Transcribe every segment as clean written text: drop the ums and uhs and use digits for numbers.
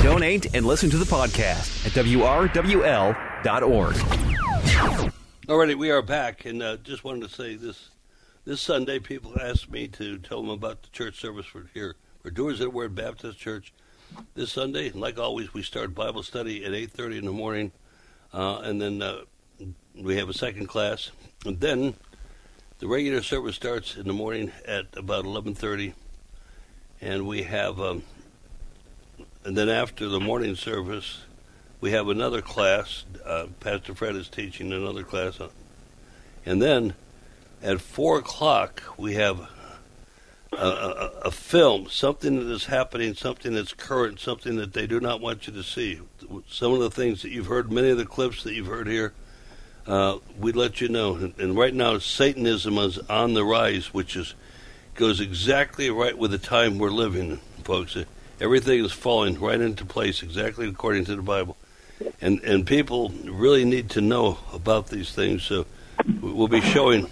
Donate and listen to the podcast at WRWL.org. Alrighty, we are back, and just wanted to say this Sunday, people asked me to tell them about the church service for Doers of the Word Baptist Church. This Sunday, like always, we start Bible study at 8:30 in the morning, and then we have a second class, and then the regular service starts in the morning at about 11:30, and we have, and then after the morning service, we have another class. Pastor Fred is teaching another class. And then at 4 o'clock, we have a film, something that is happening, something that's current, something that they do not want you to see. Some of the things that you've heard, many of the clips that you've heard here, we let you know. And right now, Satanism is on the rise, which goes exactly right with the time we're living in, folks. Everything is falling right into place exactly according to the Bible. And people really need to know about these things. So we'll be showing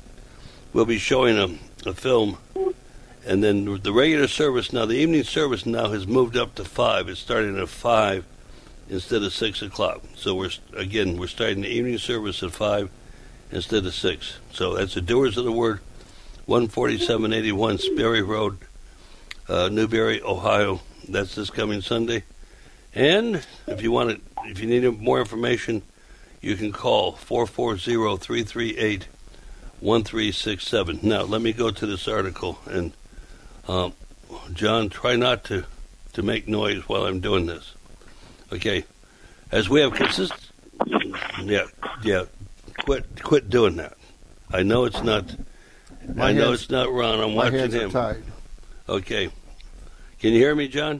a film, and then the regular service now, the evening service now has moved up to 5. It's starting at 5 instead of 6 o'clock. So we're starting the evening service at 5 instead of 6. So that's the Doers of the Word, 14781 Sperry Road, Newberry, Ohio. That's this coming Sunday. And if you need more information, you can call 440-338-1367. Now, let me go to this article. And, John, try not to make noise while I'm doing this. Okay. As we have consistent... Yeah. Quit doing that. I know it's not... it's not Ron. I'm watching him. My hands are tied. Okay. Can you hear me, John?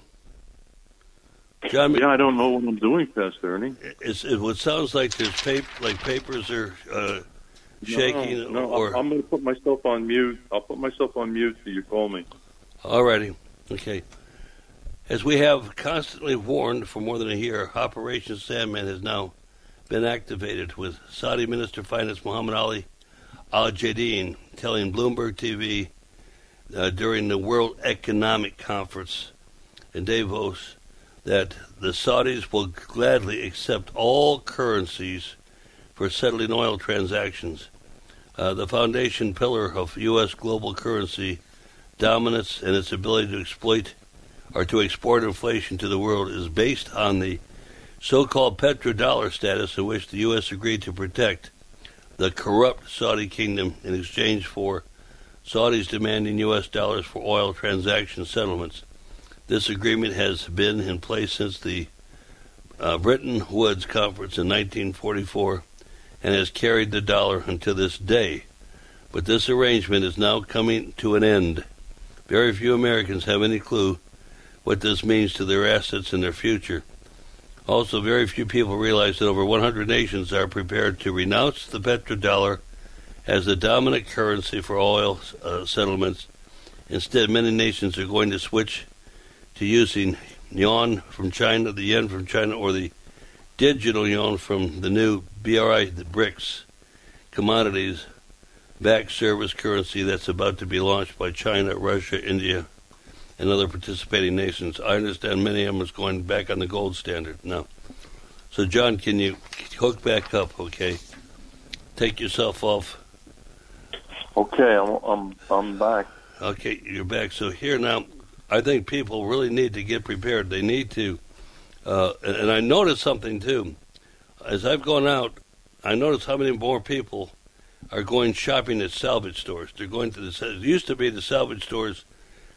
John, yeah, I don't know what I'm doing, Pastor Ernie. It sounds like there's papers are shaking. No, I'm going to put myself on mute. I'll put myself on mute till you call me. All righty. Okay. As we have constantly warned for more than a year, Operation Sandman has now been activated, with Saudi Minister of Finance Muhammad Ali Al-Jadein telling Bloomberg TV during the World Economic Conference in Davos that the Saudis will gladly accept all currencies for settling oil transactions. The foundation pillar of U.S. global currency dominance and its ability to exploit or to export inflation to the world is based on the so-called petrodollar status in which the U.S. agreed to protect the corrupt Saudi kingdom in exchange for Saudis demanding U.S. dollars for oil transaction settlements. This agreement has been in place since the Bretton Woods Conference in 1944 and has carried the dollar until this day. But this arrangement is now coming to an end. Very few Americans have any clue what this means to their assets and their future. Also, very few people realize that over 100 nations are prepared to renounce the petrodollar as the dominant currency for oil settlements. Instead, many nations are going to switch to using yuan from China, the yen from China, or the digital yuan from the new BRI, the BRICS commodities-backed service currency that's about to be launched by China, Russia, India, and other participating nations. I understand many of them is going back on the gold standard now. So, John, can you hook back up, okay? Take yourself off. Okay, I'm back. Okay, you're back. So here now, I think people really need to get prepared. They need to, and I noticed something too. As I've gone out, I noticed how many more people are going shopping at salvage stores. They're going to it used to be the salvage stores.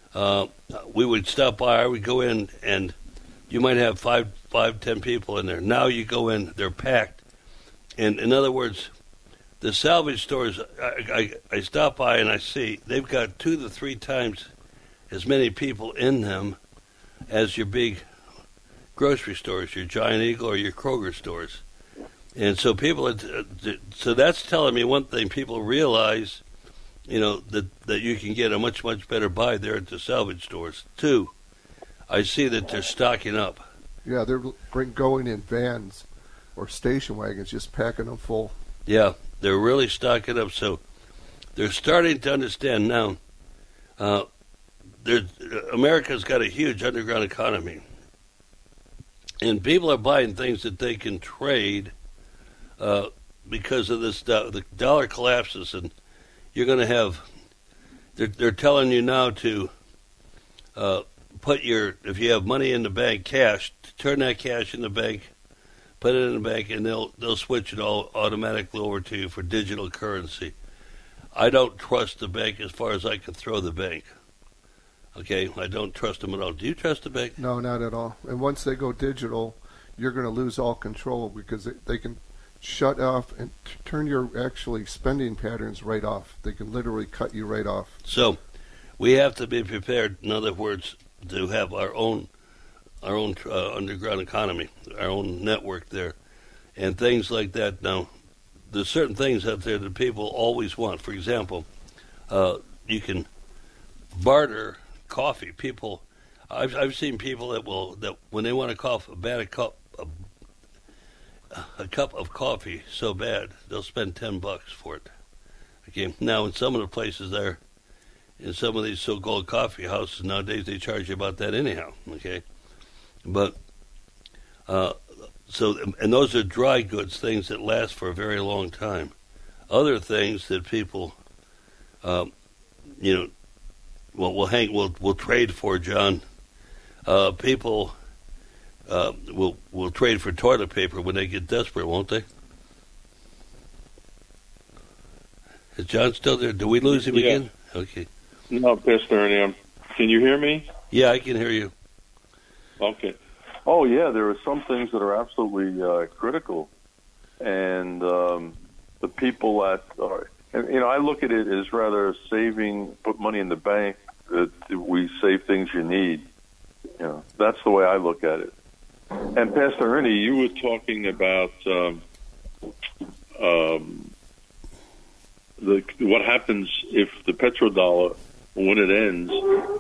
We would stop by, I would go in, and you might have 10 people in there. Now you go in, they're packed. And in other words, the salvage stores, I stop by and I see they've got 2 to 3 times as many people in them as your big grocery stores, your Giant Eagle or your Kroger stores. And so so that's telling me one thing. People realize, that you can get a much, much better buy there at the salvage stores. 2, I see that they're stocking up. Yeah, they're going in vans or station wagons, just packing them full. Yeah, they're really stocking up. So they're starting to understand now. America's got a huge underground economy. And people are buying things that they can trade because of this. The dollar collapses, and you're going to have. They're telling you now to put if you have money in the bank, cash, turn that cash in the bank, put it in the bank, and they'll switch it all automatically over to you for digital currency. I don't trust the bank as far as I can throw the bank. Okay, I don't trust them at all. Do you trust the bank? No, not at all. And once they go digital, you're going to lose all control because they can shut off and turn your actually spending patterns right off. They can literally cut you right off. So we have to be prepared, in other words, to have our own underground economy, our own network there, and things like that. Now, there's certain things out there that people always want. For example, you can barter coffee. People, I've seen people that when they want a cup of coffee so bad, they'll spend $10 for it. Okay. Now, in some of the places there, in some of these so-called coffee houses nowadays, they charge you about that anyhow. Okay, but and those are dry goods, things that last for a very long time. Other things that people, we'll trade for, John. People will trade for toilet paper when they get desperate, won't they? Is John still there? Do we lose him again? Okay. No, Pastor Ernie, can you hear me? Yeah, I can hear you. Okay. Oh, yeah, there are some things that are absolutely critical. And the people that are, I look at it as rather put money in the bank, that we save things you need. That's the way I look at it. And Pastor Ernie, you were talking about what happens if the petrodollar, when it ends,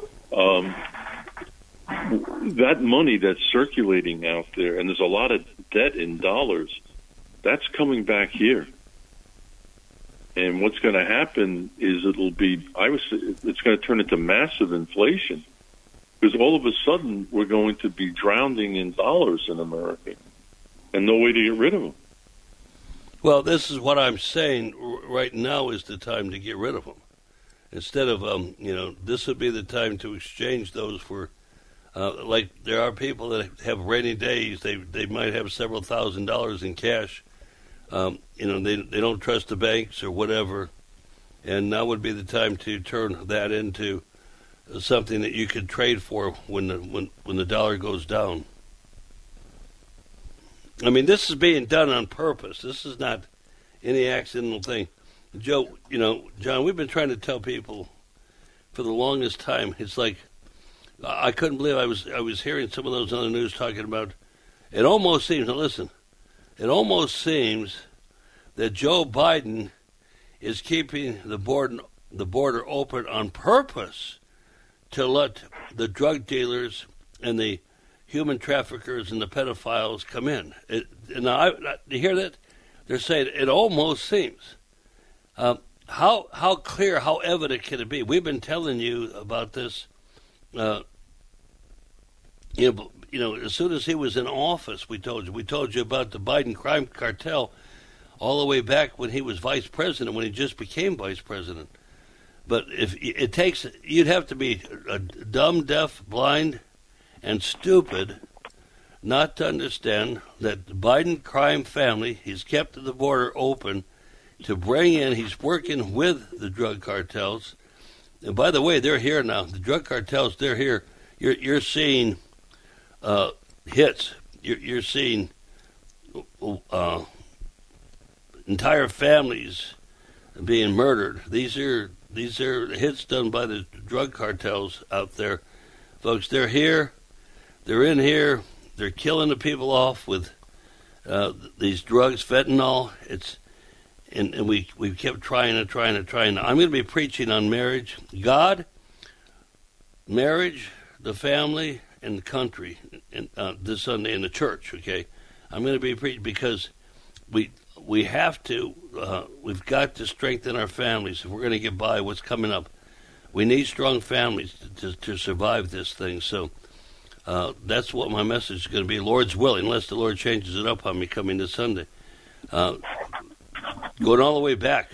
that money that's circulating out there, and there's a lot of debt in dollars, that's coming back here. And what's going to happen is it's going to turn into massive inflation, because all of a sudden we're going to be drowning in dollars in America and no way to get rid of them. Well, this is what I'm saying. Right now is the time to get rid of them. Instead of, this would be the time to exchange those for, like there are people that have rainy days. They might have several $1,000s in cash. They don't trust the banks or whatever. And now would be the time to turn that into something that you could trade for when the dollar goes down. I mean, this is being done on purpose. This is not any accidental thing. Joe, John, we've been trying to tell people for the longest time. It's like I couldn't believe I was hearing some of those on the news talking about. It almost seems. Now listen, it almost seems that Joe Biden is keeping the border open on purpose to let the drug dealers and the human traffickers and the pedophiles come in. Now, you hear that? They're saying it almost seems. How clear, how evident can it be? We've been telling you about this. As soon as he was in office, we told you about the Biden crime cartel, all the way back when he was vice president, when he just became vice president. But if it takes, you'd have to be dumb, deaf, blind, and stupid not to understand that the Biden crime family, he's kept the border open to bring in, he's working with the drug cartels. And by the way, they're here now. The drug cartels, they're here. You're seeing hits. You're seeing entire families being murdered. These are hits done by the drug cartels out there. Folks, they're here. They're in here. They're killing the people off with these drugs, fentanyl. And we kept trying. I'm going to be preaching on marriage, God, marriage, the family, and the country this Sunday in the church. Okay, I'm going to be preaching because we have to. We've got to strengthen our families if we're going to get by what's coming up. We need strong families to survive this thing. So That's what my message is going to be. Lord's willing, unless the Lord changes it up on me coming this Sunday. Going all the way back,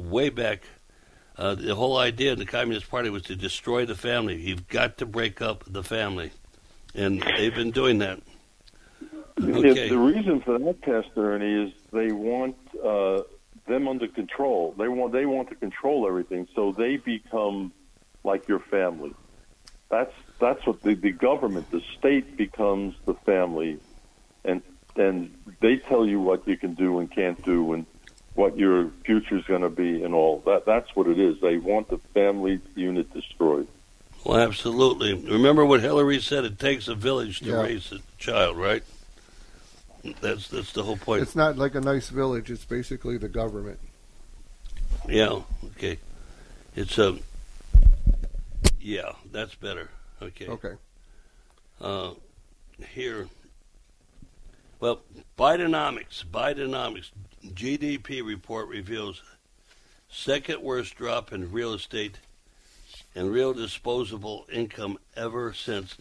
the whole idea of the Communist Party was to destroy the family. You've got to break up the family. And they've been doing that. Okay. The reason for that, Pastor Ernie, is they want them under control. They want to control everything, so they become like your family. That's what the government, the state, becomes the family, and they tell you what you can do and can't do, and what your future is going to be, and all that. That's what it is. They want the family unit destroyed. Well, absolutely. Remember what Hillary said? It takes a village to raise a child, right? That's the whole point. It's not like a nice village. It's basically the government. Yeah. Okay. It's yeah, that's better. Okay. Okay. Here. Well, Bidenomics GDP report reveals second worst drop in real estate and real disposable income ever since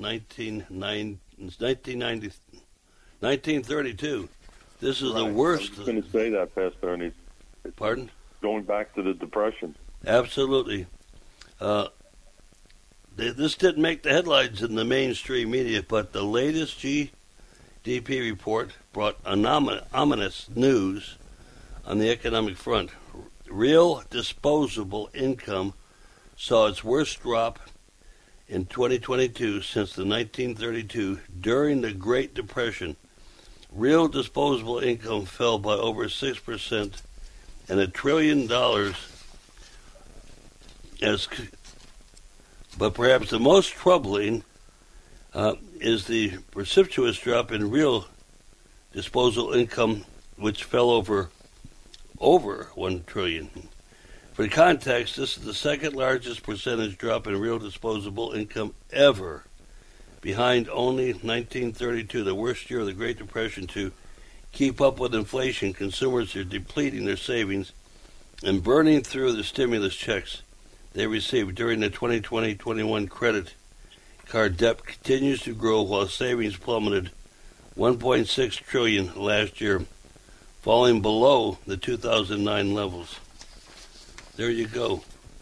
1932. This is the worst. I was going to say that, Pastor Ernie. Pardon? Going back to the Depression. Absolutely. This didn't make the headlines in the mainstream media, but the latest GDP report brought ominous news on the economic front. Real disposable income saw its worst drop in 2022 since the 1932 during the Great Depression. Real disposable income fell by over 6% and $1 trillion. But perhaps the most troubling is the precipitous drop in real disposable income, which fell over $1 trillion. For context, this is the second largest percentage drop in real disposable income ever, behind only 1932, the worst year of the Great Depression. To keep up with inflation, consumers are depleting their savings and burning through the stimulus checks they received. During the 2020-21 credit card debt continues to grow while savings plummeted $1.6 trillion last year, falling below the 2009 levels. There you go.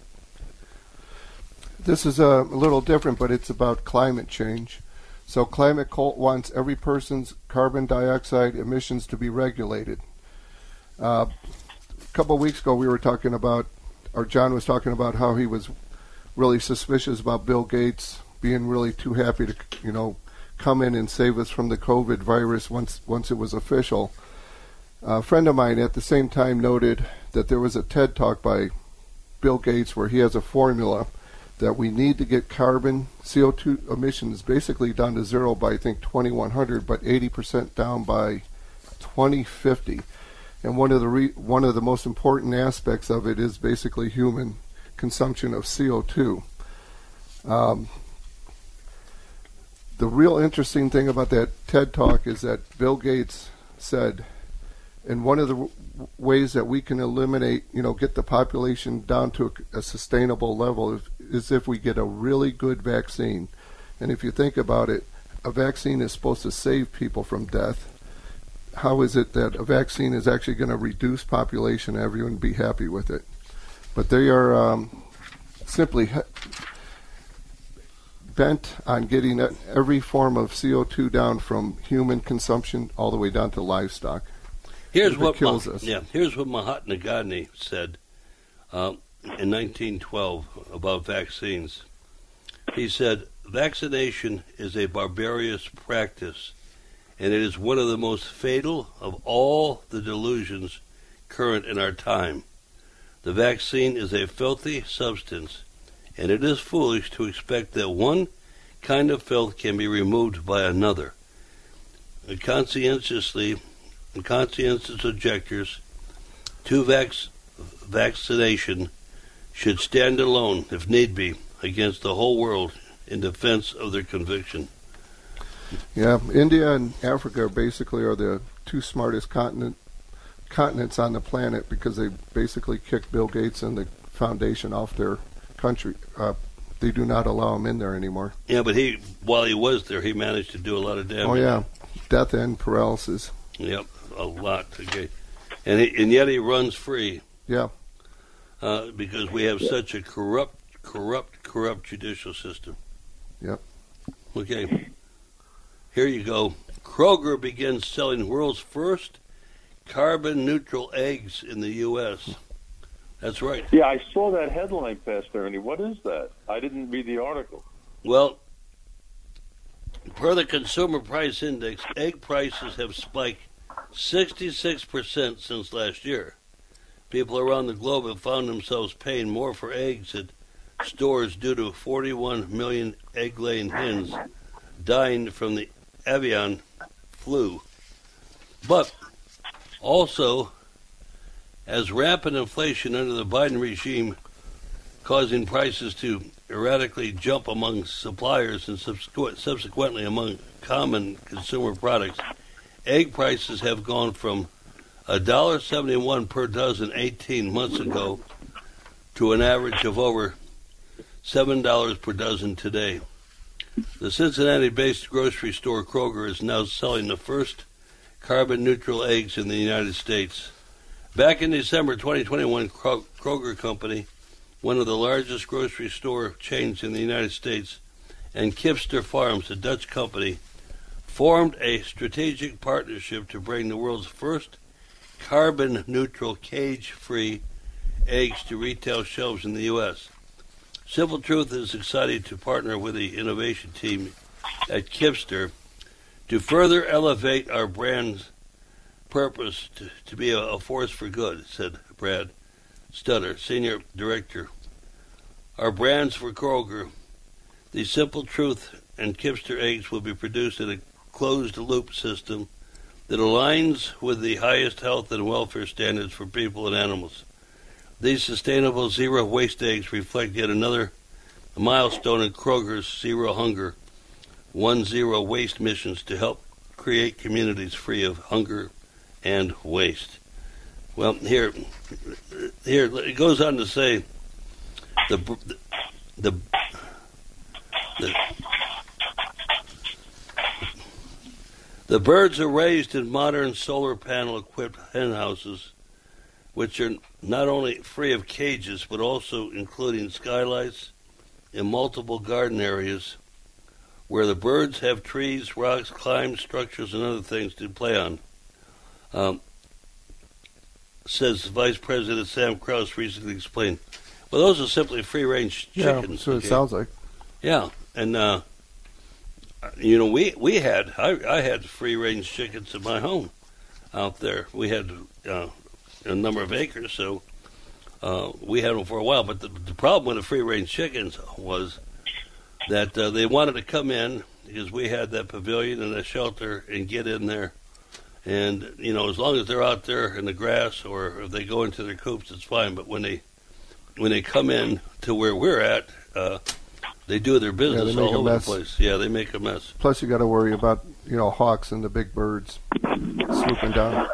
This is a little different, but it's about climate change. So Climate Cult wants every person's carbon dioxide emissions to be regulated. A couple of weeks ago we were talking about, or John was talking about how he was really suspicious about Bill Gates being really too happy to, come in and save us from the COVID virus once it was official. A friend of mine at the same time noted that there was a TED Talk by Bill Gates where he has a formula that we need to get carbon CO2 emissions basically down to zero by, I think, 2100, but 80% down by 2050. And one of the most important aspects of it is basically human consumption of CO2. The real interesting thing about that TED Talk is that Bill Gates said, and one of the ways that we can eliminate, get the population down to a sustainable level is if we get a really good vaccine. And if you think about it, a vaccine is supposed to save people from death. How is it that a vaccine is actually going to reduce population and everyone be happy with it? But they are simply bent on getting every form of CO2 down from human consumption all the way down to livestock. Here's what Mahatma Gandhi said in 1912 about vaccines. He said, "Vaccination is a barbarous practice, and it is one of the most fatal of all the delusions current in our time. The vaccine is a filthy substance, and it is foolish to expect that one kind of filth can be removed by another. Conscientious objectors to vaccination should stand alone, if need be, against the whole world in defense of their conviction." Yeah, India and Africa basically are the two smartest continents on the planet because they basically kicked Bill Gates and the foundation off their country, they do not allow him in there anymore. Yeah, but while he was there, he managed to do a lot of damage. Oh yeah, death and paralysis. Yep, a lot. Okay, and yet he runs free. Yeah. Because we have such a corrupt judicial system. Yep. Okay. Here you go. Kroger begins selling world's first carbon-neutral eggs in the U.S. That's right. Yeah, I saw that headline, Pastor Ernie. What is that? I didn't read the article. Well, per the Consumer Price Index, egg prices have spiked 66% since last year. People around the globe have found themselves paying more for eggs at stores due to 41 million egg-laying hens dying from the avian flu. But also, as rampant inflation under the Biden regime causing prices to erratically jump among suppliers and subsequently among common consumer products, egg prices have gone from $1.71 per dozen 18 months ago to an average of over $7 per dozen today. The Cincinnati-based grocery store Kroger is now selling the first carbon-neutral eggs in the United States. Back in December 2021, Kroger Company, one of the largest grocery store chains in the United States, and Kipster Farms, a Dutch company, formed a strategic partnership to bring the world's first carbon-neutral, cage-free eggs to retail shelves in the U.S. Simple Truth is excited to partner with the innovation team at Kipster to further elevate our brand's purpose to be a force for good, said Brad Stutter, Senior Director. Our brands for Kroger, the Simple Truth and Kipster eggs, will be produced in a closed-loop system that aligns with the highest health and welfare standards for people and animals. These sustainable zero-waste eggs reflect yet another milestone in Kroger's Zero Hunger, 1-0 waste missions to help create communities free of hunger and waste. Well, here it goes on to say the birds are raised in modern solar panel-equipped hen houses, which are not only free of cages, but also including skylights and multiple garden areas where the birds have trees, rocks, climb structures, and other things to play on. Says Vice President Sam Krause recently explained. Well, those are simply free-range chickens. Yeah, so it sounds like. Yeah, and we had I had free-range chickens in my home out there. We had a number of acres, so we had them for a while. But the problem with the free-range chickens was that they wanted to come in because we had that pavilion and a shelter and get in there. And, as long as they're out there in the grass or if they go into their coops, it's fine. But when they come in to where we're at, they do their business all over the place. Yeah, they make a mess. Plus, you got to worry about, hawks and the big birds swooping down.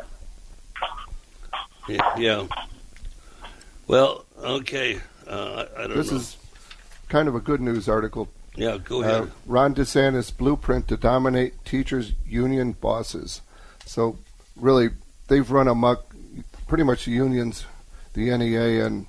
Yeah. Well, okay. I don't know. This is kind of a good news article. Yeah, go ahead. Ron DeSantis blueprint to dominate teachers' union bosses. So, really, they've run amok, pretty much the unions, the NEA and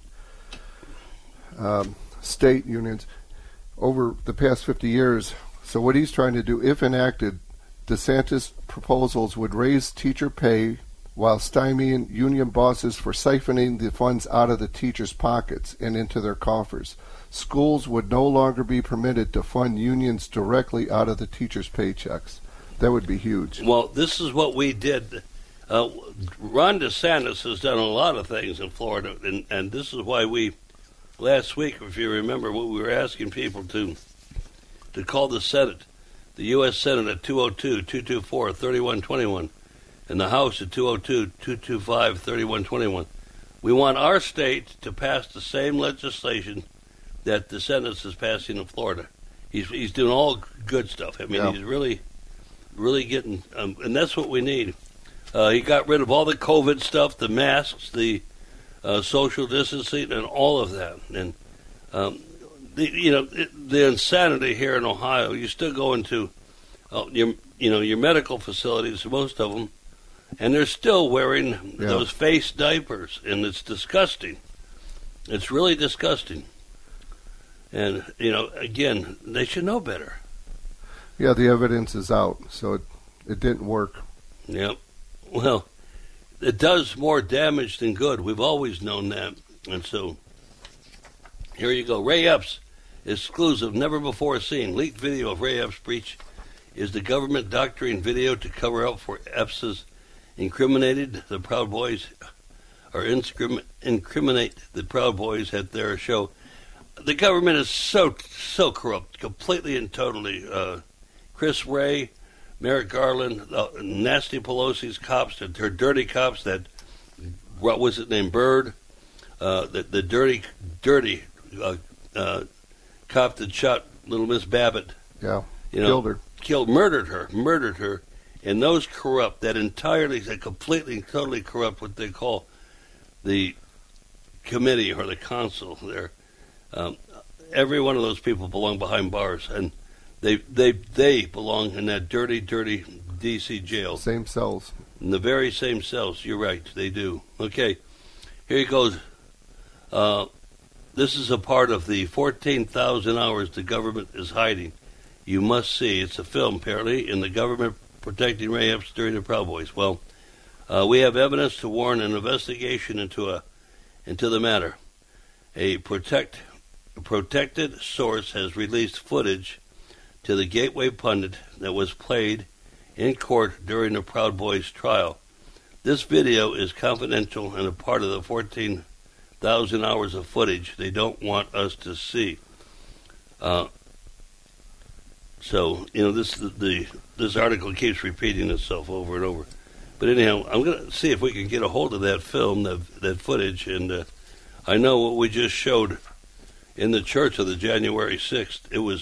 state unions, over the past 50 years. So what he's trying to do, if enacted, DeSantis' proposals would raise teacher pay while stymieing union bosses for siphoning the funds out of the teachers' pockets and into their coffers. Schools would no longer be permitted to fund unions directly out of the teachers' paychecks. That would be huge. Well, this is what we did. Ron DeSantis has done a lot of things in Florida, and this is why we, last week, if you remember, we were asking people to call the Senate, the U.S. Senate at 202-224-3121, and the House at 202-225-3121. We want our state to pass the same legislation that DeSantis is passing in Florida. He's doing all good stuff. I mean, He's really getting, and that's what we need. He got rid of all the COVID stuff, the masks, the social distancing, and all of that. And the insanity here in Ohio. You still go into your medical facilities, most of them, and they're still wearing those face diapers, and it's disgusting. It's really disgusting. And again, they should know better. Yeah, the evidence is out, so it didn't work. Yep. Well, it does more damage than good. We've always known that. And so, here you go. Ray Epps, exclusive, never before seen. Leaked video of Ray Epps' breach. Is the government doctoring video to cover up for Epps' incriminated the Proud Boys, or incriminate the Proud Boys at their show? The government is so corrupt, completely and totally. Chris Wray, Merrick Garland, Nancy Pelosi's cops, her dirty cops, what was it named, Bird, the dirty cop that shot little Miss Babbitt. Yeah, killed her. Murdered her, and those corrupt, completely and totally corrupt what they call the committee or the council there. Every one of those people belong behind bars, and they belong in that dirty D.C. jail. Same cells. In the very same cells. You're right, they do. Okay, here goes. This is a part of the 14,000 hours the government is hiding. You must see. It's a film, apparently, in the government protecting Ray Epps during the Proud Boys. Well, we have evidence to warrant an investigation into the matter. A protected source has released footage to the Gateway Pundit that was played in court during the Proud Boys trial. This video is confidential and a part of the 14,000 hours of footage they don't want us to see. So this article keeps repeating itself over and over. But anyhow, I'm going to see if we can get a hold of that film, that footage, and I know what we just showed in the church of the January 6th. It was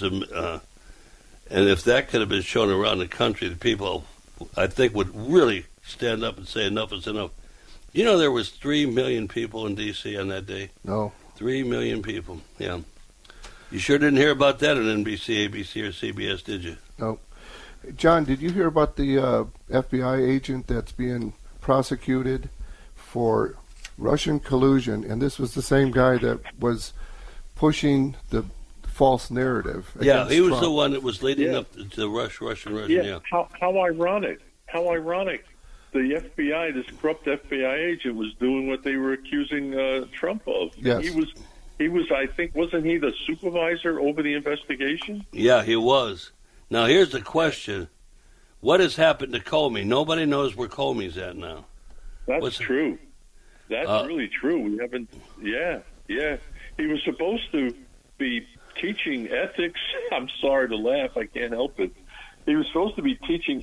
and if that could have been shown around the country, the people, I think, would really stand up and say enough is enough. There was 3 million people in D.C. on that day. No. 3 million people, yeah. You sure didn't hear about that on NBC, ABC, or CBS, did you? No. John, did you hear about the FBI agent that's being prosecuted for Russian collusion? And this was the same guy that was pushing the false narrative. Yeah, he was Trump. the one that was leading up to Russian. Yeah. How ironic. How ironic. The FBI, this corrupt FBI agent, was doing what they were accusing Trump of. Yes. He was, I think, wasn't he the supervisor over the investigation? Yeah, he was. Now, here's the question. What has happened to Comey? Nobody knows where Comey's at now. That's true. That's really true. We haven't, yeah. He was supposed to be teaching ethics. I'm sorry to laugh. I can't help it. He was supposed to be teaching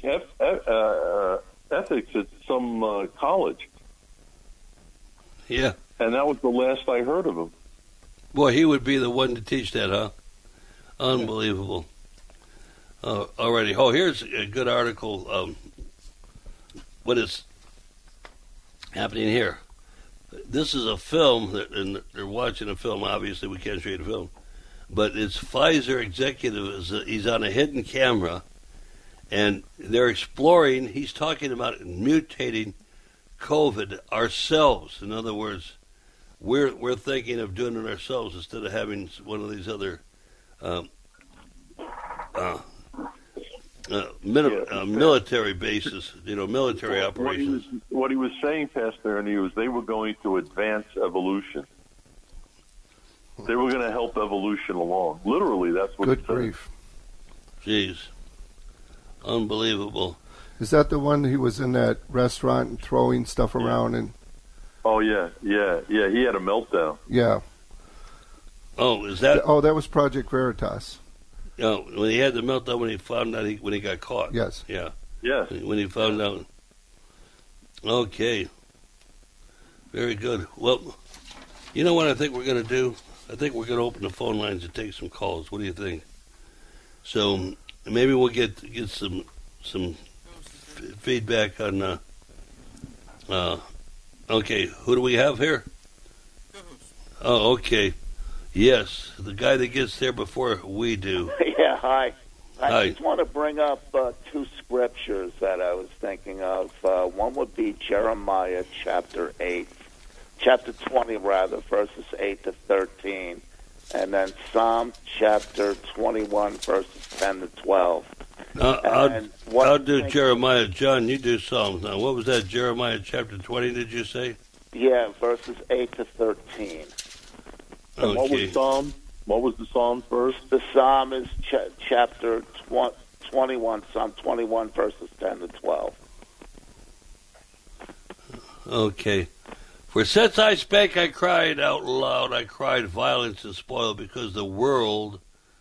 ethics at some college. Yeah. And that was the last I heard of him. Boy, he would be the one to teach that, huh? Unbelievable. Alrighty. Oh, here's a good article. What is happening here? This is a film, and they're watching a film. Obviously, we can't show you the film. But it's Pfizer executive. He's on a hidden camera, and they're exploring. He's talking about mutating COVID ourselves. In other words, we're thinking of doing it ourselves instead of having one of these other military bases, military operations. What he was saying, Pastor Ernie, they were going to advance evolution. They were going to help evolution along. Literally, that's what. Good grief! Jeez, unbelievable. Is that the one he was in that restaurant and throwing stuff around and? Oh yeah. He had a meltdown. Yeah. Oh, is that? Oh, that was Project Veritas. Oh, when he had the meltdown when he found out when he got caught. Yes. Yeah. Yeah. When he found out. Okay. Very good. Well, you know what I think we're going to do? I think we're going to open the phone lines and take some calls. What do you think? So maybe we'll get some feedback on. Okay, who do we have here? Oh, okay. Yes, the guy that gets there before we do. Yeah, hi. I Hi. just want to bring up two scriptures that I was thinking of. One would be Jeremiah chapter 20, verses 8 to 13. And then Psalm chapter 21, verses 10 to 12. I'll do Jeremiah. John, you do Psalms. Now, what was that, Jeremiah chapter 20, did you say? Yeah, verses 8 to 13. And Okay. what was Psalm? What was the Psalm first? The Psalm is chapter 21, Psalm 21, verses 10 to 12. Okay. For since I spake, I cried out loud. I cried violence and spoil, because the word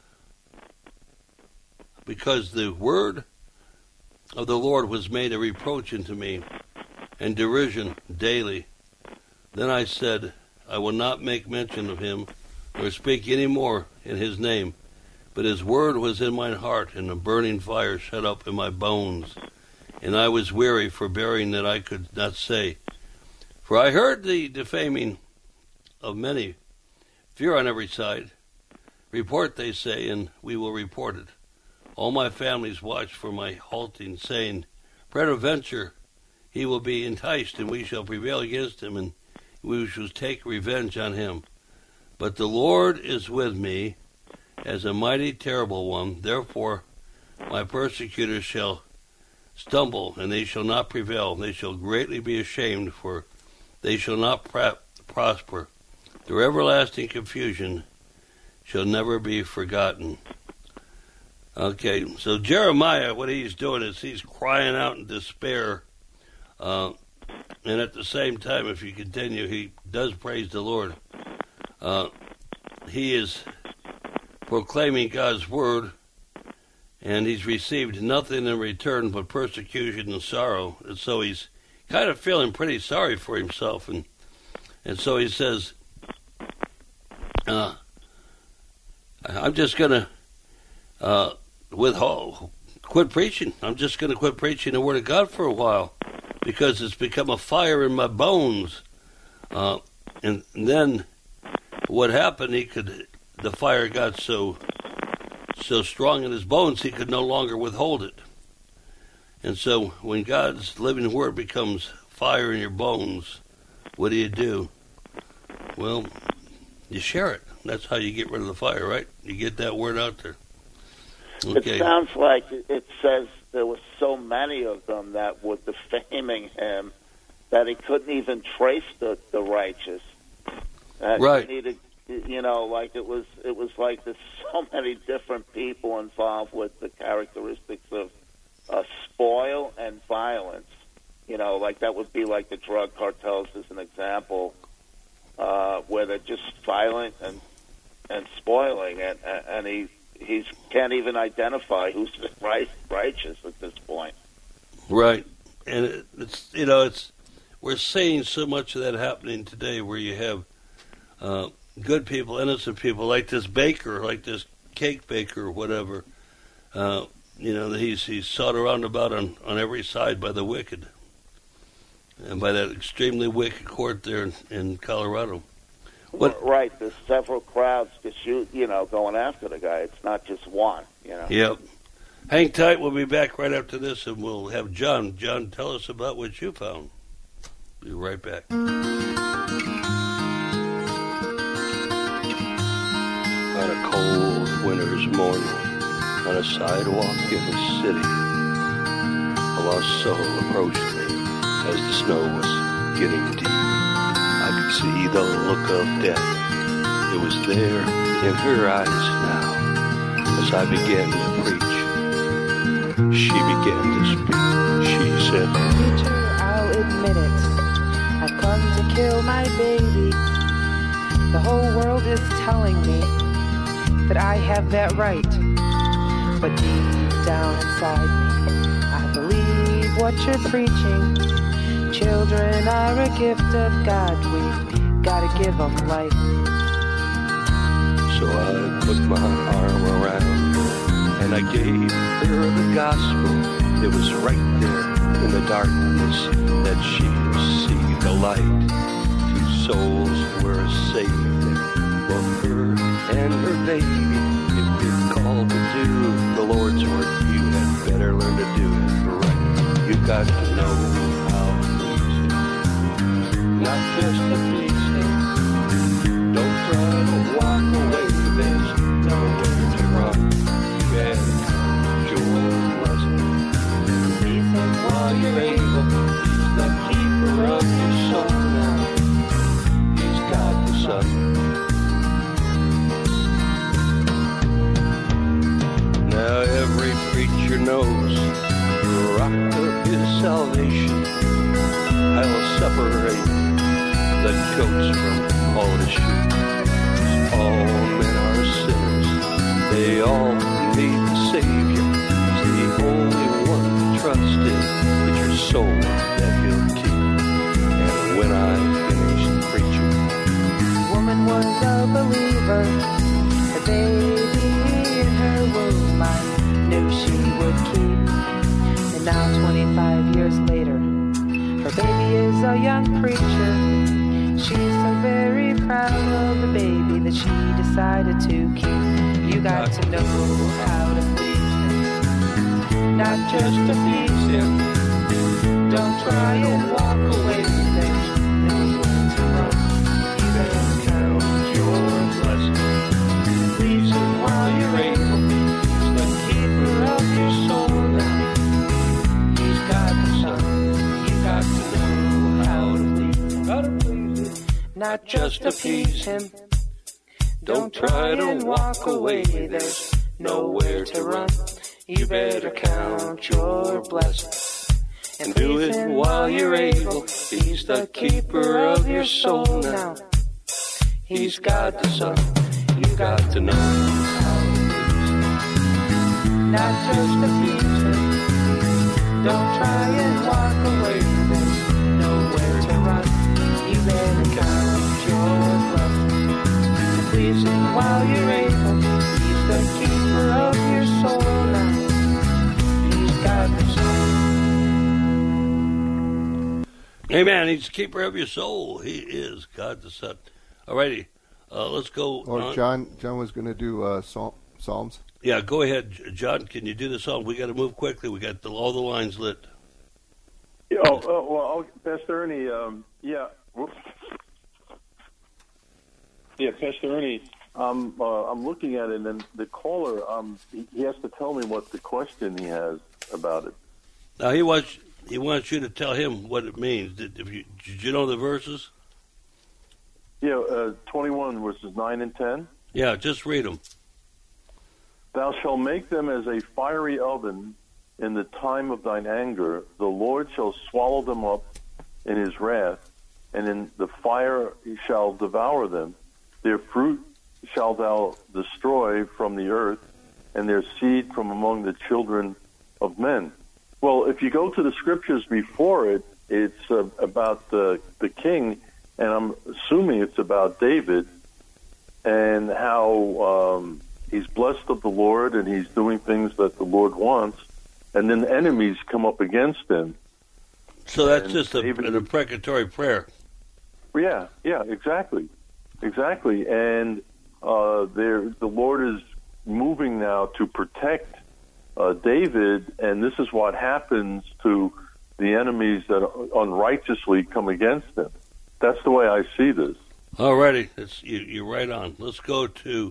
of the Lord was made a reproach unto me, and derision daily. Then I said, I will not make mention of him, nor speak any more in his name. But his word was in mine heart, and a burning fire shut up in my bones. And I was weary, forbearing that I could not say. For I heard the defaming of many, fear on every side. Report, they say, and we will report it. All my families watch for my halting, saying, peradventure he will be enticed, and we shall prevail against him, and we shall take revenge on him. But the Lord is with me as a mighty terrible one. Therefore my persecutors shall stumble, and they shall not prevail. They shall greatly be ashamed, for they shall not prosper. Their everlasting confusion shall never be forgotten. Okay, so Jeremiah, what he's doing is he's crying out in despair. And at the same time, if you continue, he does praise the Lord. He is proclaiming God's word, and he's received nothing in return but persecution and sorrow. And so he's kind of feeling pretty sorry for himself. And so he says, I'm just going to quit preaching. I'm just going to quit preaching the word of God for a while, because it's become a fire in my bones. And then what happened, the fire got so strong in his bones he could no longer withhold it. And so when God's living word becomes fire in your bones, what do? Well, you share it. That's how you get rid of the fire, right? You get that word out there. Okay. It sounds like it says there were so many of them that were defaming him that he couldn't even trace the righteous. Right. He needed, like it was like there's so many different people involved with the characteristics of spoil and violence. Like that would be like the drug cartels as an example, where they're just violent and spoiling, and he can't even identify who's righteous at this point. Right, and it's we're seeing so much of that happening today, where you have good people, innocent people, like this baker, like this cake baker, or whatever. He's sought around about on every side by the wicked, and by that extremely wicked court there in Colorado. Right, there's several crowds just going after the guy. It's not just one. Yep. Hang tight. We'll be back right after this, and we'll have John. John, tell us about what you found. Be right back. On a cold winter's morning, on a sidewalk in the city, a lost soul approached me as the snow was getting deep. I could see the look of death. It was there in her eyes now. As I began to preach, she began to speak. She said, Teacher, I'll admit it. I've come to kill my baby. The whole world is telling me that I have that right. But deep down inside me, I believe what you're preaching. Children are a gift of God. We've got to give them life. So I put my arm around her and I gave her the gospel. It was right there in the darkness that she would see the light. 2 souls were saved there for her and her baby. If you're called to do the Lord's work, you had better learn to do it right. You've got to know how to please Him, not just to please Him. Don't try to walk away, there's nowhere to run. You better count your blessings. Please Him while you're able. He's the keeper of your soul now. He's God the Son. Now every preacher knows the rock of his salvation. I'll separate the goats from all the sheep. All men are sinners. They all need the Savior. He's the only one to trust in. It's your soul that He'll keep. And when I finish preaching, Woman was a believer. The baby in her womb I knew she would keep. And now 25 years later, her baby is a young preacher. She's so very proud of the baby that she decided to keep. You got to know how to please Him, not just to please Him. Don't try to walk away, there's nowhere to run. You better count your blessings. Please Him while you're able. He's the keeper of your soul now. He's God the Son. You got to know how to please Him. How to please Him. Not just to please Him. Don't try to walk away, there's nowhere to run. You better count your blessings and do it while you're able. He's the keeper of your soul now. He's God the Son. You got to know how to please Him, not just to please Him. Don't try and walk away, there's nowhere to run. You better count your blessings. Please Him while you're able. He's the keeper of your soul now. He's God the Son. Amen. He's the keeper of your soul. He is God the Son. All righty. Let's go. John was going to do Psalms. Yeah, go ahead, John. Can you do the song? We got to move quickly. We got all the lines lit. Yeah, Pastor Ernie. Pastor Ernie. I'm looking at it, and then the caller. He has to tell me what the question he has about it. Now he wants you to tell him what it means. Did you know the verses? Yeah, 21 verses 9 and 10. Yeah, just read them. Thou shalt make them as a fiery oven in the time of thine anger. The Lord shall swallow them up in His wrath, and in the fire He shall devour them. Their fruit shalt thou destroy from the earth, and their seed from among the children of men. Well, if you go to the scriptures before it, it's about the king, and I'm assuming it's about David and how he's blessed of the Lord and he's doing things that the Lord wants, and then enemies come up against him. So that's just an imprecatory prayer. Yeah, exactly. And the Lord is moving now to protect David, and this is what happens to the enemies that unrighteously come against him. That's the way I see this. All righty, you're right on. Let's go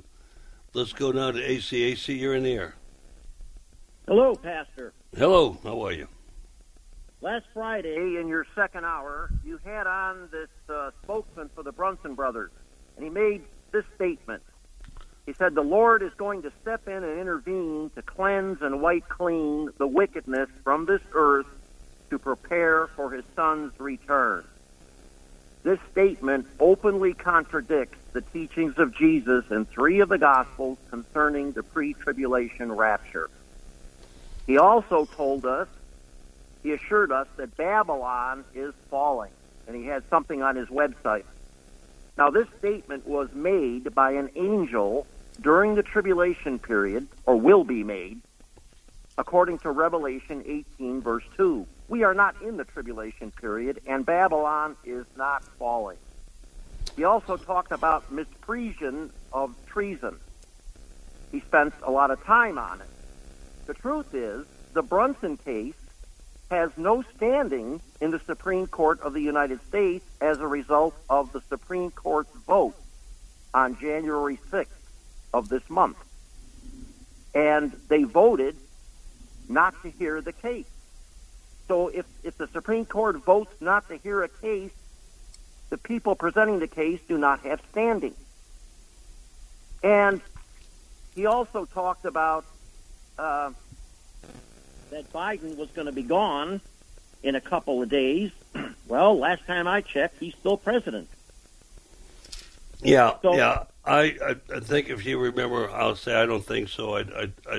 now to AC. AC, you're in the air. Hello, Pastor. Hello, how are you? Last Friday, in your second hour, you had on this spokesman for the Brunson brothers, and he made this statement. He said, the Lord is going to step in and intervene to cleanse and wipe clean the wickedness from this earth to prepare for His Son's return. This statement openly contradicts the teachings of Jesus in 3 of the Gospels concerning the pre-tribulation rapture. He also he assured us that Babylon is falling, and he had something on his website. Now, this statement was made by an angel during the tribulation period, or will be made, according to Revelation 18, verse 2. We are not in the tribulation period, and Babylon is not falling. He also talked about misprision of treason. He spent a lot of time on it. The truth is, the Brunson case has no standing in the Supreme Court of the United States as a result of the Supreme Court's vote on January 6th of this month. And they voted not to hear the case. So if the Supreme Court votes not to hear a case, the people presenting the case do not have standing. And he also talked about that Biden was going to be gone in a couple of days. Well, last time I checked, he's still president. Yeah, So- yeah. I think if you remember, I'll say I don't think so. I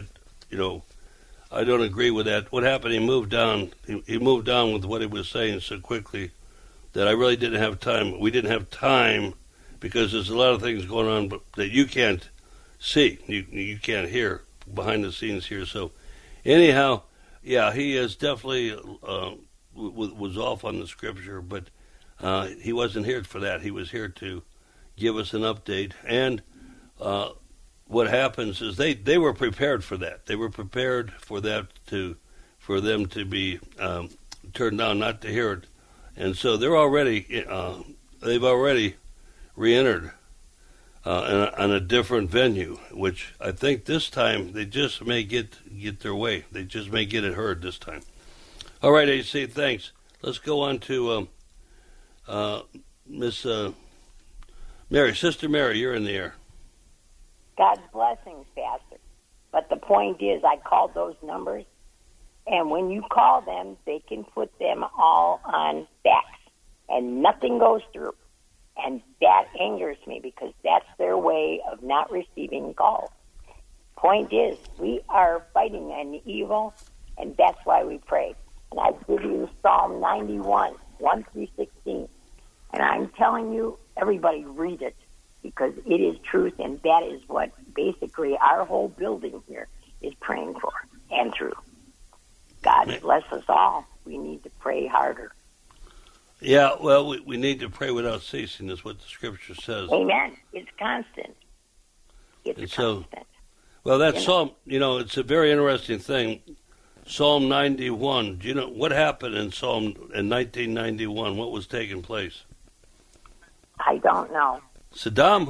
don't agree with that. What happened? He moved on. He moved on with what he was saying so quickly that I really didn't have time. We didn't have time because there's a lot of things going on that you can't see. You can't hear behind the scenes here. So anyhow, yeah, he is definitely was off on the scripture, but he wasn't here for that. He was here to give us an update. And what happens is they were prepared for that. They were prepared for that for them to be turned down, not to hear it. And so they're already they've already re-entered on a different venue, which I think this time they just may get their way. They just may get it heard this time. All right, AC, thanks. Let's go on to Miss Mary. Sister Mary, you're in the air. God's blessings, Pastor. But the point is, I called those numbers, and when you call them, they can put them all on fax, and nothing goes through. And that angers me because that's their way of not receiving calls. Point is, we are fighting an evil, and that's why we pray. And I give you Psalm 91, 1 through 16. And I'm telling you, everybody read it because it is truth, and that is what basically our whole building here is praying for and through. God bless us all. We need to pray harder. Yeah, well, we need to pray without ceasing, is what the Scripture says. Amen. It's constant. It's constant. Well, that Psalm, it's a very interesting thing. Psalm 91. Do you know what happened in 1991? What was taking place? I don't know. Saddam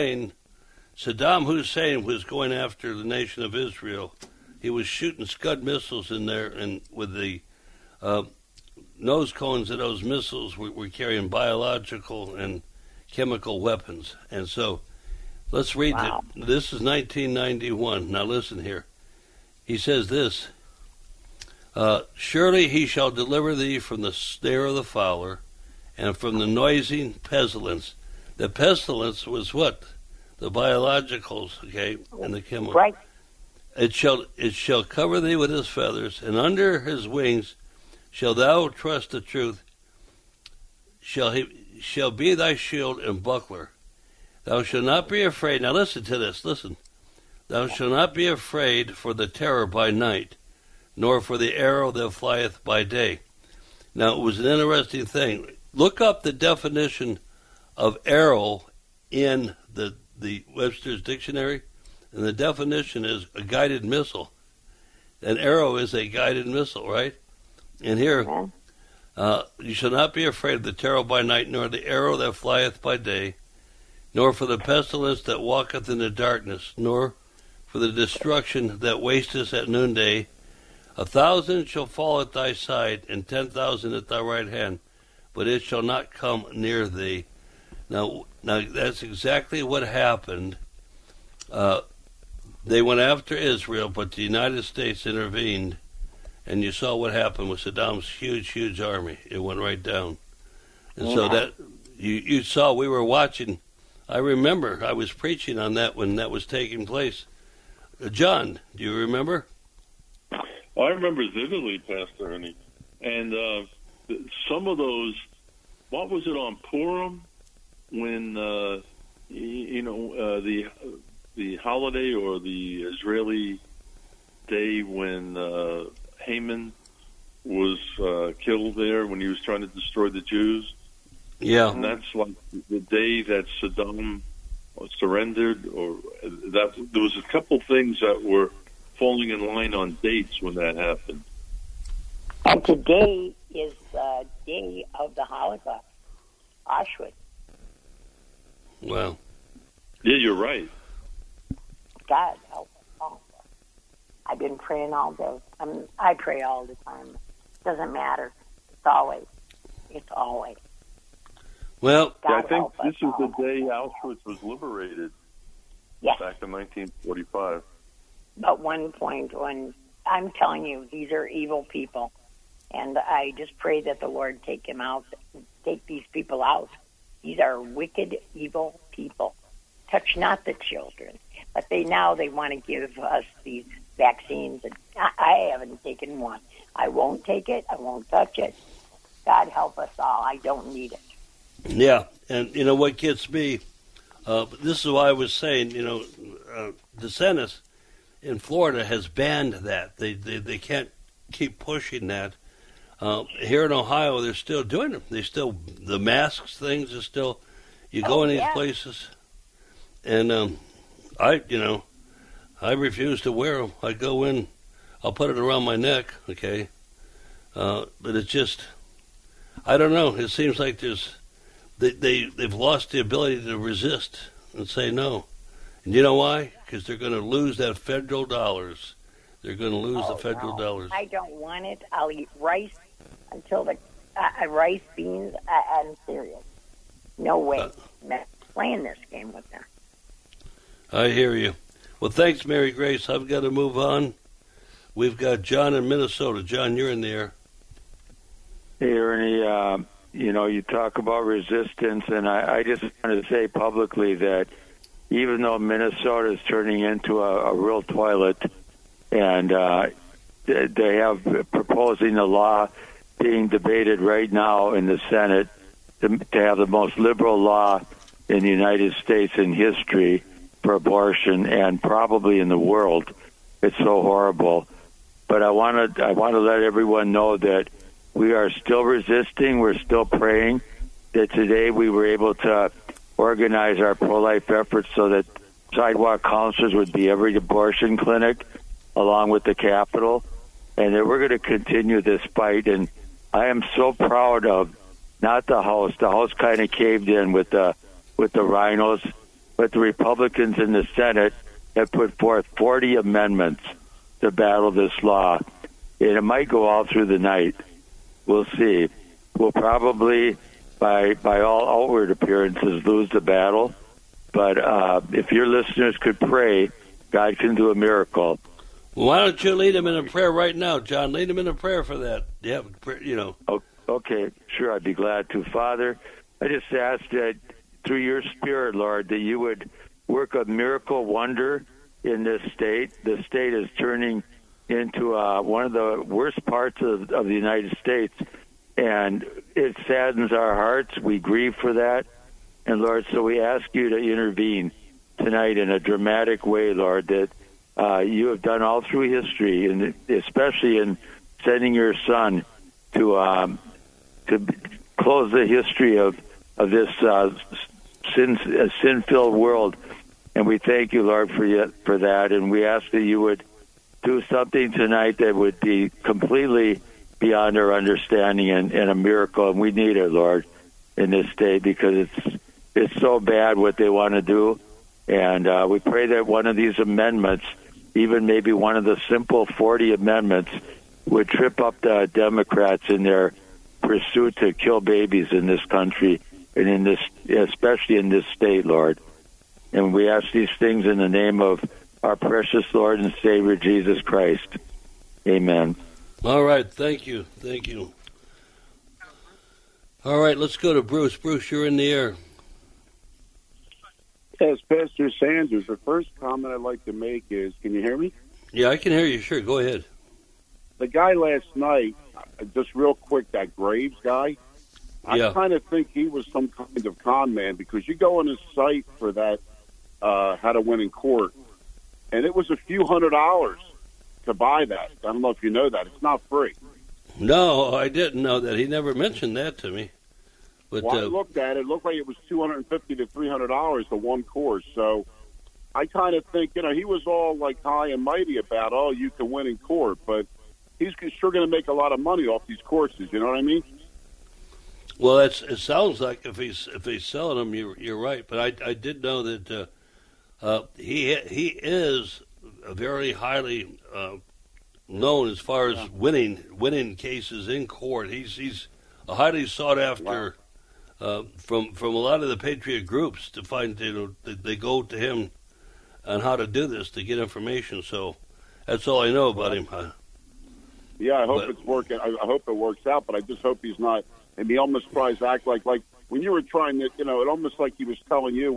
Hussein was going after the nation of Israel. He was shooting Scud missiles in there, and with the nose cones of those missiles were carrying biological and chemical weapons. And so, let's read it. This is 1991. Now listen here. He says this, surely he shall deliver thee from the snare of the fowler and from the noisy pestilence. The pestilence was what? The biologicals, okay, and the chemicals. Right. It shall cover thee with his feathers, and under his wings shall thou trust the truth. Shall be thy shield and buckler. Thou shalt not be afraid. Now listen to this. Listen. Thou shalt not be afraid for the terror by night, nor for the arrow that flieth by day. Now it was an interesting thing. Look up the definition of arrow in the Webster's Dictionary, and the definition is a guided missile. An arrow is a guided missile, right? And here, you shall not be afraid of the terror by night, nor the arrow that flieth by day, nor for the pestilence that walketh in the darkness, nor for the destruction that wasteth at noonday. 1,000 shall fall at thy side, and 10,000 at thy right hand, but it shall not come near thee. Now that's exactly what happened. They went after Israel, but the United States intervened, and you saw what happened with Saddam's huge army. It went right down. And so that you saw, we were watching. I remember I was preaching on that when that was taking place. John, do you remember? I remember vividly, Pastor Ernie. And some of those, what was it on Purim? When, the holiday or the Israeli day when Haman was killed there when he was trying to destroy the Jews. Yeah. And that's like the day that Saddam surrendered, or that there was a couple things that were falling in line on dates when that happened. And today is the day of the Holocaust, Auschwitz. Wow. Yeah, you're right. God help us all. I've been praying all day. I pray all the time. It doesn't matter. It's always. Well, I think this is the day Auschwitz was liberated. Yes. Back in 1945. But one point when I'm telling you, these are evil people. And I just pray that the Lord take these people out. These are wicked, evil people. Touch not the children. But they want to give us these vaccines. And I haven't taken one. I won't take it. I won't touch it. God help us all. I don't need it. Yeah, and you know what gets me, this is why I was saying, DeSantis in Florida has banned that. They can't keep pushing that. Here in Ohio, they're still doing it. The masks things are still, you go in these places, and I refuse to wear them. I go in, I'll put it around my neck, okay, but it's just, I don't know, it seems like they've lost the ability to resist and say no. And you know why? Because they're going to lose that federal dollars. They're going to lose the federal dollars. I don't want it. I'll eat rice until the rice, beans. I'm serious. No way. I'm playing this game with them. I hear you. Well, thanks, Mary Grace. I've got to move on. We've got John in Minnesota. John, you're in the air. Hey, Ernie, you talk about resistance, and I just want to say publicly that even though Minnesota is turning into a real toilet, and they have proposing a law being debated right now in the Senate to have the most liberal law in the United States in history for abortion, and probably in the world. It's so horrible. But I want to let everyone know that we are still resisting. We're still praying. That today we were able to organize our pro-life efforts so that sidewalk counselors would be every abortion clinic, along with the Capitol, and that we're going to continue this fight. And I am so proud of not the House. The House kind of caved in with the rhinos, but the Republicans in the Senate have put forth 40 amendments to battle this law, and it might go all through the night. We'll see. We'll probably, by all outward appearances, lose the battle. But if your listeners could pray, God can do a miracle. Well, why don't you lead them in a prayer right now, John? Lead them in a prayer for that. Yeah, Okay, sure, I'd be glad to. Father, I just ask that through your Spirit, Lord, that you would work a miracle wonder in this state. The state is turning into one of the worst parts of the United States, and it saddens our hearts. We grieve for that. And, Lord, so we ask you to intervene tonight in a dramatic way, Lord, that you have done all through history, and especially in sending your Son to close the history of this sin-filled world. And we thank you, Lord, for that. And we ask that you would do something tonight that would be completely beyond our understanding and a miracle. And we need it, Lord, in this day, because it's so bad what they want to do. And we pray that one of these amendments, even maybe one of the simple 40 amendments, would trip up the Democrats in their pursuit to kill babies in this country and in this, especially in this state, Lord. And we ask these things in the name of our precious Lord and Savior, Jesus Christ. Amen. All right. Thank you. Thank you. All right. Let's go to Bruce. Bruce, you're in the air. Yes, Pastor Sanders. The first comment I'd like to make is, can you hear me? Yeah, I can hear you. Sure. Go ahead. The guy last night, just real quick, that Graves guy, I kind of think he was some kind of con man, because you go on his site for that, How to Win in Court, and it was a few $100s to buy that. I don't know if you know that. It's not free. No, I didn't know that. He never mentioned that to me. But, I looked at it. It looked like it was $250 to $300 the one course. So I kind of think, he was all like high and mighty about, you can win in court, but he's sure going to make a lot of money off these courses. You know what I mean? Well, it sounds like if he's selling them, you're right. But I did know that he is very highly known as far as winning cases in court. He's a highly sought after from a lot of the patriot groups to find they go to him on how to do this to get information. So that's all I know about him. Yeah, I hope it's working. I hope it works out, but I just hope he's not. And he almost tries to act like when you were trying to, it almost like he was telling you,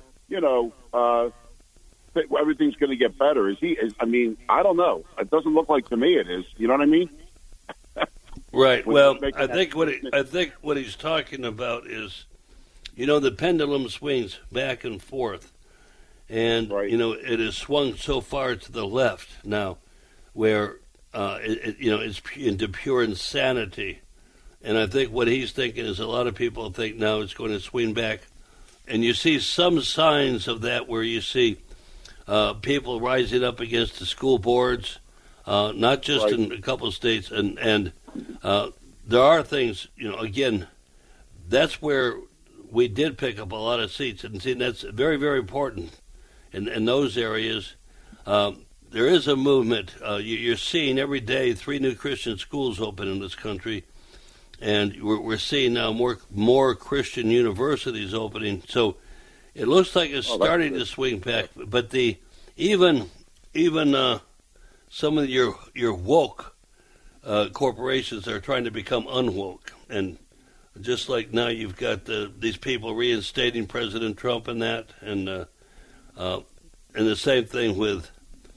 everything's going to get better. I don't know. It doesn't look like to me it is. You know what I mean? Right. Well, I think what he's talking about is, the pendulum swings back and forth, and it has swung so far to the left now, where it's into pure insanity. And I think what he's thinking is a lot of people think now it's going to swing back. And you see some signs of that where you see people rising up against the school boards, not just in a couple of states. And there are things, again, that's where we did pick up a lot of seats. And see, that's very, very important in those areas. There is a movement. You're seeing every day 3 new Christian schools open in this country. And we're seeing now more Christian universities opening, so it looks like it's starting to swing back. But even some of your woke corporations are trying to become unwoke, and just like now you've got these people reinstating President Trump and that, and the same thing with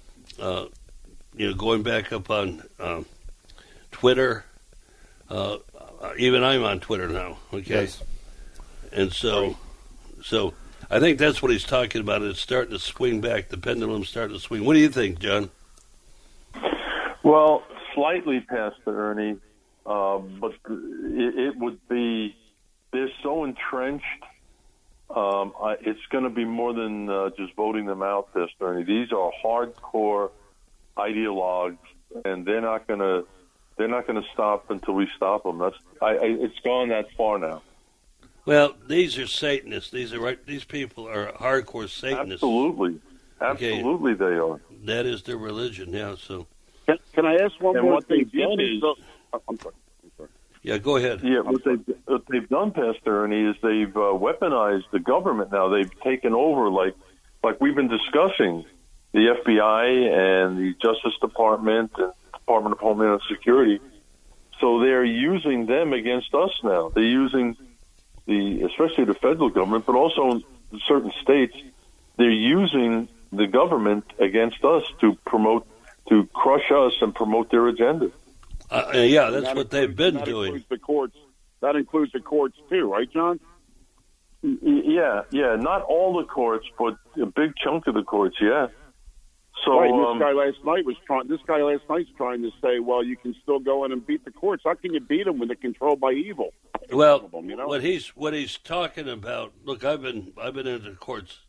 going back up on Twitter. Even I'm on Twitter now, okay? Yes. And so I think that's what he's talking about. It's starting to swing back. The pendulum's starting to swing. What do you think, John? Well, slightly, Pastor Ernie, but it would be, they're so entrenched, it's going to be more than just voting them out, Pastor Ernie. These are hardcore ideologues, and they're not going to stop until we stop them. It's gone that far now. Well, these are Satanists. These people are hardcore Satanists. Absolutely, okay. They are. That is their religion. Yeah. So. Can I ask one more thing? I'm sorry. Yeah, go ahead. Yeah, what they've done, Pastor Ernie, is they've weaponized the government. Now they've taken over, like we've been discussing, the FBI and the Justice Department and Department of Homeland Security. So they're using them against us now. They're using especially the federal government, but also in certain states, they're using the government against us to crush us and promote their agenda. Yeah, that's what they've been doing. That includes the courts too, right, John? Yeah. Not all the courts, but a big chunk of the courts. Yeah. So right, this guy last night was trying to say, well, you can still go in and beat the courts. How can you beat them when they're controlled by evil? Well, what he's talking about. Look, I've been into courts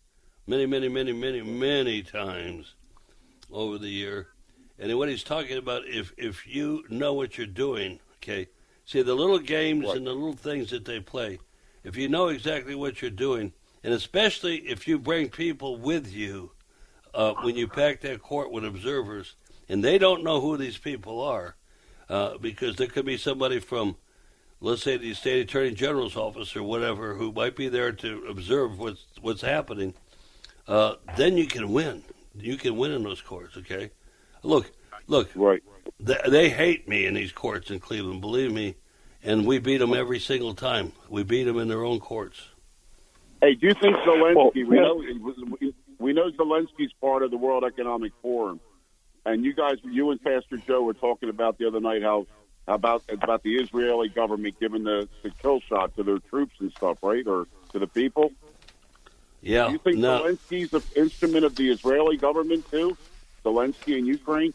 many times over the year, and what he's talking about, if you know what you're doing, okay, see the little games and the little things that they play. If you know exactly what you're doing, and especially if you bring people with you. When you pack that court with observers, and they don't know who these people are, because there could be somebody from, let's say, the state attorney general's office or whatever, who might be there to observe what's happening. Then you can win. You can win in those courts. Okay, look. Right. They hate me in these courts in Cleveland. Believe me, and we beat them every single time. We beat them in their own courts. Hey, do you think Zelensky? We know Zelensky's part of the World Economic Forum, and you and Pastor Joe were talking about the other night how about the Israeli government giving the kill shot to their troops and stuff, right, or to the people. Yeah. Do you think Zelensky's an instrument of the Israeli government too? Zelensky in Ukraine.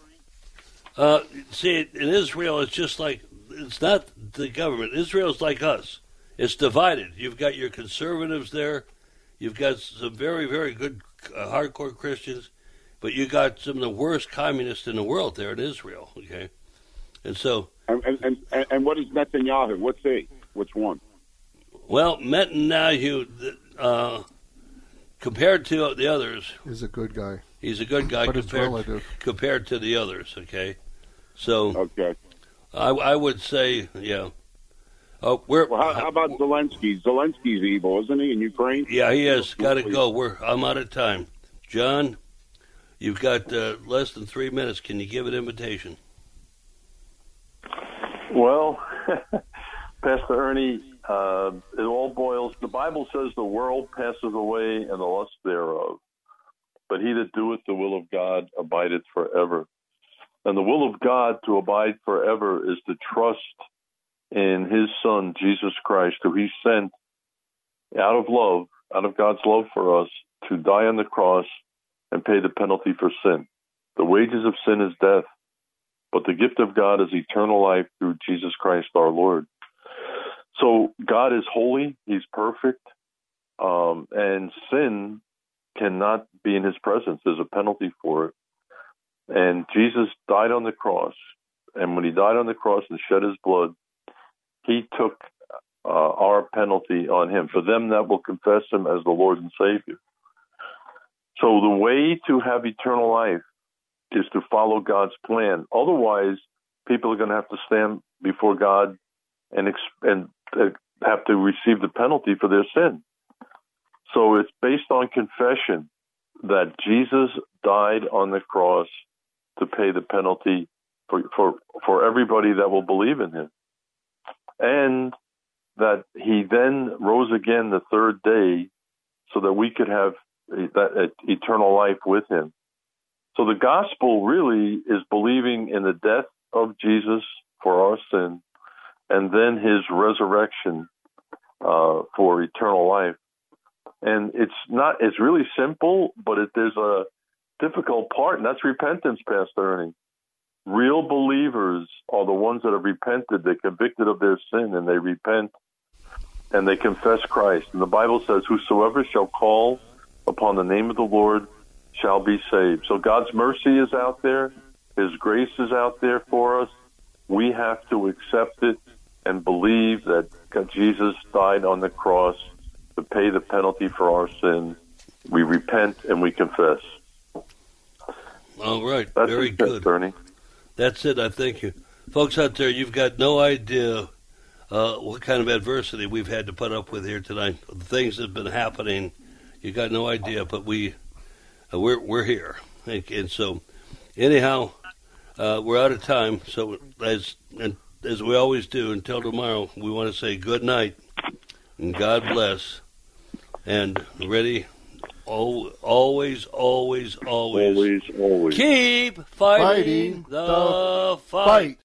See, in Israel, it's just like it's not the government. Israel's like us. It's divided. You've got your conservatives there. You've got some very, very good hardcore Christians, but you got some of the worst communists in the world there in Israel. Okay, and so and what is Netanyahu? What's he? Which one? Well, Netanyahu, compared to the others, is a good guy. He's a good guy compared to the others. Okay, so I would say, yeah. How about Zelensky? Zelensky's evil, isn't he, in Ukraine? Yeah, he is. Got to go. I'm out of time. John, you've got less than 3 minutes. Can you give an invitation? Well, Pastor Ernie, it all boils. The Bible says the world passes away and the lust thereof, but he that doeth the will of God abideth forever. And the will of God to abide forever is to trust in his Son, Jesus Christ, who he sent out of love, out of God's love for us, to die on the cross and pay the penalty for sin. The wages of sin is death, but the gift of God is eternal life through Jesus Christ our Lord. So God is holy, he's perfect, and sin cannot be in his presence. There's a penalty for it. And Jesus died on the cross, and when he died on the cross and shed his blood, he took our penalty on him, for them that will confess him as the Lord and Savior. So the way to have eternal life is to follow God's plan. Otherwise, people are going to have to stand before God and have to receive the penalty for their sin. So it's based on confession that Jesus died on the cross to pay the penalty for everybody that will believe in him. And that he then rose again the third day so that we could have that eternal life with him. So the gospel really is believing in the death of Jesus for our sin and then his resurrection for eternal life. And it's really simple, but there's a difficult part, and that's repentance, Pastor Ernie. Real believers are the ones that have repented. They're convicted of their sin, and they repent, and they confess Christ. And the Bible says, whosoever shall call upon the name of the Lord shall be saved. So God's mercy is out there. His grace is out there for us. We have to accept it and believe that Jesus died on the cross to pay the penalty for our sin. We repent and we confess. All right. That's very good. Bernie. That's it. I thank you. Folks out there, you've got no idea what kind of adversity we've had to put up with here tonight. The things that have been happening, you got no idea, but we're here. And so, anyhow, we're out of time. So as we always do, until tomorrow, we want to say good night and God bless. And ready, always keep fighting the fight.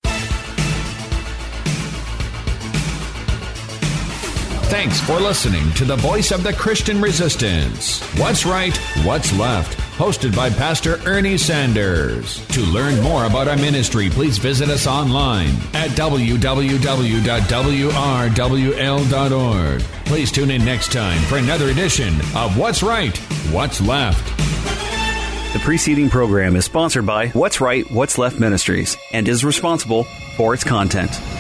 Thanks for listening to the Voice of the Christian Resistance. What's Right, What's Left? Hosted by Pastor Ernie Sanders. To learn more about our ministry, please visit us online at www.wrwl.org. Please tune in next time for another edition of What's Right, What's Left. The preceding program is sponsored by What's Right, What's Left Ministries and is responsible for its content.